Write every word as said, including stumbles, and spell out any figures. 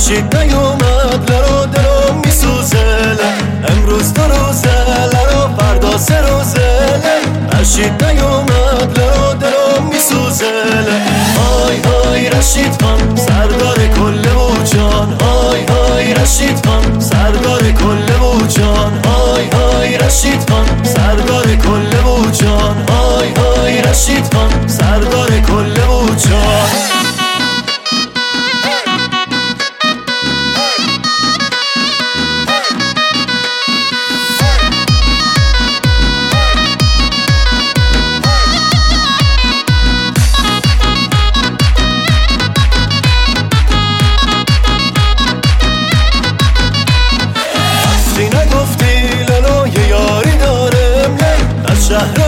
رشید نیومد لرو دلم میسوزه، امروز دو روزه لرو فردا سه روزه. رشید نیومد لرو دلم میسوزه. های های رشید خان سردار کل بوجان، های های رشید خان سردار کل بوجان، های های رشید خان سردار کل بوجان، های های رشید خان سردار کل بوجان. نگفتی لالو یه یاری دارم، از شهر